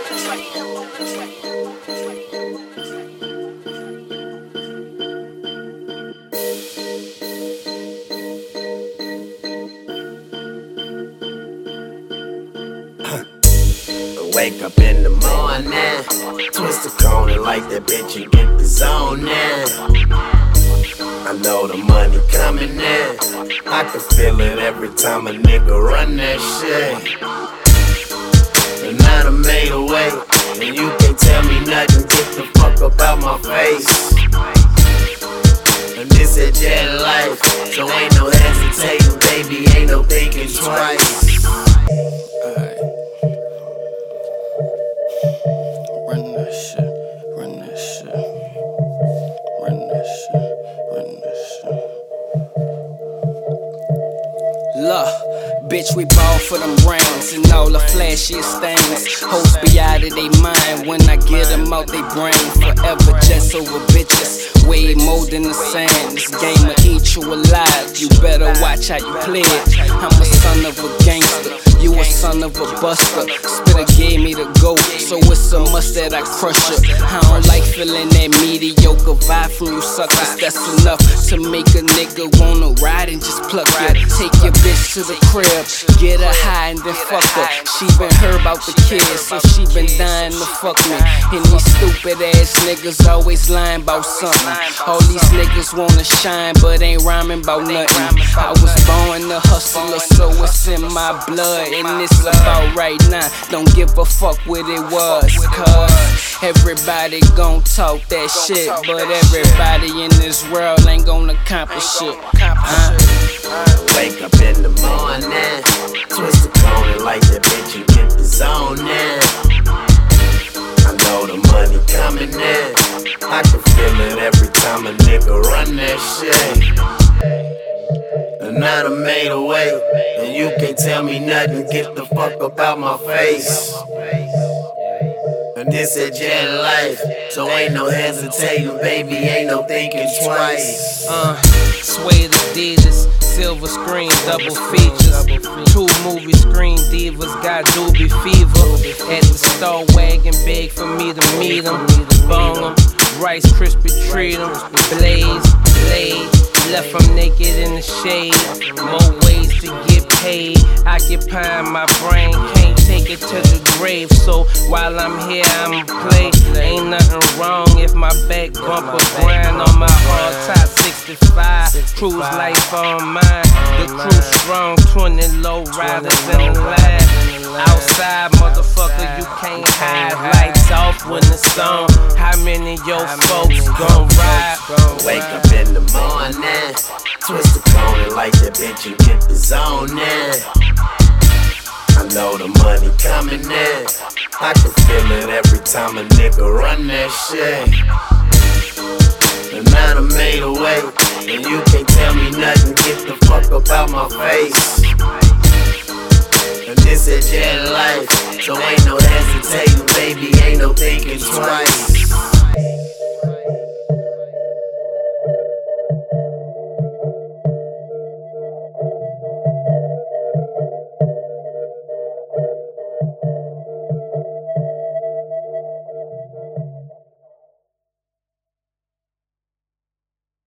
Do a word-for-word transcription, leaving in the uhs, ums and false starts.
Wake up in the morning, twist the corner like that bitch and get the zone in. I know the money coming in, I can feel it every time a nigga run that shit. And now I made a way, and you can't tell me nothing, get the fuck up out my face. And this is jet life, so ain't no hesitating, baby, ain't no thinking twice. Run that shit, run that shit, run that shit, run that shit. Look, bitch, we ball for them rounds and all the flashiest things. Hoes be out of they mind when I get them out they brain. Forever just over bitches, way more than the sand. This game will eat you alive, you better watch how you play it. I'm a son of a gangster, you a son of a buster. Spitter gave me the goat, so it's a must that I crush it. I don't like feeling that mediocre vibe from you suckers. That's enough to make a nigga wanna ride and just pluck it. Take your bitch to the crib, get her high and then fuck her. She been heard about the kids, so she been dying to fuck me. And these stupid ass niggas always lying about something. All these niggas wanna shine, but ain't rhyming about nothing. I was born a hustler, so it's in my blood. And it's about right now, don't give a fuck what it was. Cause everybody gon' talk that shit, but everybody in this world ain't gon' accomplish shit. uh. Wake up in the morning, twist the corner like that bitch and get the zone in. I know the money coming in, I can feel it every time a nigga run that shit. And now I made a way, and you can't tell me nothing, get the fuck up out my face. And this is jet life, so ain't no hesitating, baby, ain't no thinking twice. Uh, Suede Adidas, silver screen, double features. Two movie screen divas, got doobie fever. At the store wagging big for me to meet them. Bong 'em, Rice Krispie treat 'em. Blaze, blade, left 'em naked in the shade. More ways to get paid, occupying my brain, can't take it to the grave. So while I'm here, I'ma play. Ain't nothing wrong if my back bumper grind on my hard top sixty-five. Cruise life on mine, the crew strong, twenty low riders in the line. Outside, motherfucker, you can't hide. Lights off when it's on. How many of your folks gon' ride? Wake up in the morning, twist the corner like that bitch and get the zone in. I know the money coming in, I can feel it every time a nigga run that shit. And now I made a way, and you can't tell me nothing, get the fuck up out my face. And this is jet life, so ain't no hesitating.